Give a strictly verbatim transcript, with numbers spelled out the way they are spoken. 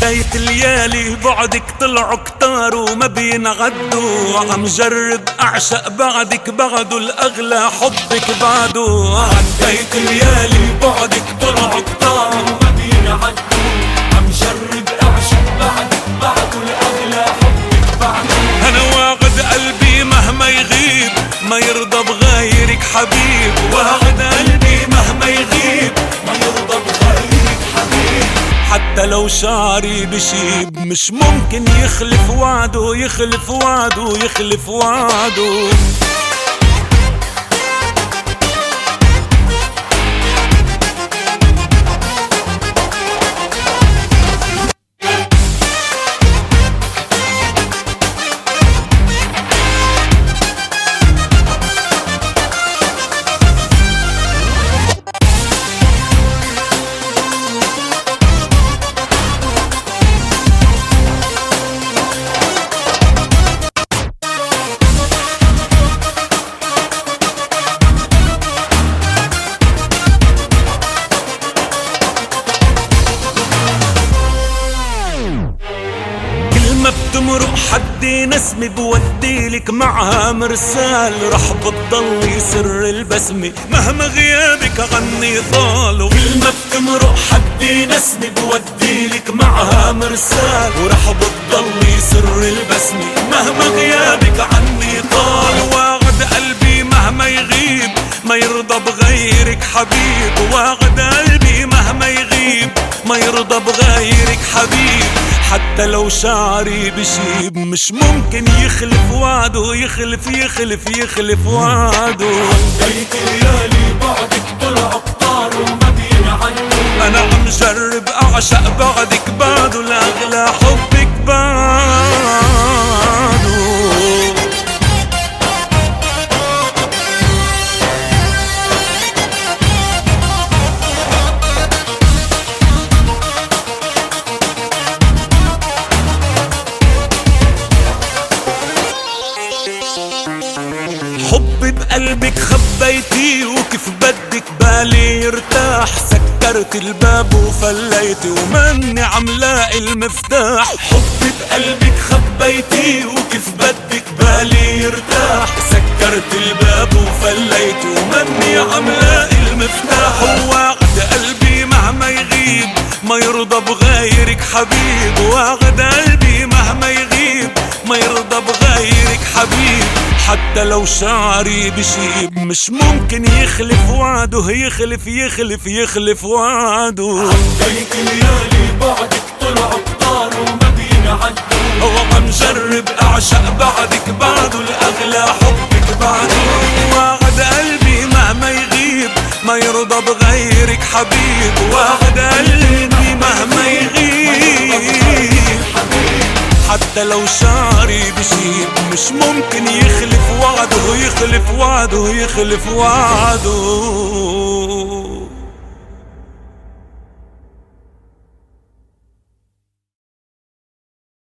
عديت الليالي بعدك طلعوا كتار وما بينعدوا، عم جرب اعشق بعدك بعده الاغلى حبك بعده. عديت الليالي بعدك طلعوا كتار وما بينعدوا، عم جرب اعشق بعدك بعده الاغلى حبك بعده. انا واعد قلبي مهما يغيب ما يرضى بغيرك حبيب، واعد قلبي مهما يغيب ما يرضى بغيرك حبيب. حتى لو شعري بشيب مش ممكن يخلف وعده، يخلف وعده، يخلف وعده. ما بتمرق حدي نسمة بوديلك معها مرسال، رح بتضلي سر البسمة مهما غيابك عني طال. كل ما بتمرق حدي نسمة بوديلك معها مرسال، ورح بتضلي سر البسمة مهما غيابك عني طال. واعد قلبي مهما يغيب ما يرضى بغيرك حبيب، واعد قلبي مهما يغيب ما يرضى بغيرك حبيب. حتى لو شعري بشيب مش ممكن يخلف وعده، يخلف يخلف يخلف وعده. عديت الليالي بعدك طلعوا كتار وما بينعدوا، انا عم جرب اعشق بعدك بعده الاغلى حبك بعده. حبي بقلبك خبيتي وكيف بدك بالي يرتاح، سكرت الباب وفليتي وماني عم لاقي المفتاح. حبي بقلبك خبيتي وكيف بدك بالي يرتاح، سكرت الباب وفليتي وماني عم لاقي المفتاح. واعد قلبي مهما يغيب ما يرضى بغيرك حبيب، واعد قلبي مهما يغيب ما يرضى بغيرك حبيب. حتى لو شعري بشيب مش ممكن يخلف وعده، يخلف يخلف يخلف وعده. عديت الليالي بعدك طلعوا كتار وما بينعدوا، هو عم جرب اعشق بعدك بعده الاغلى حبك بعده. واعد قلبي مهما يغيب ما يرضى بغيرك حبيب، واعد قلبي مهما يغيب حتى لو شعري بشيب مش ممكن يخلف وعده، يخلف وعده، يخلف وعده.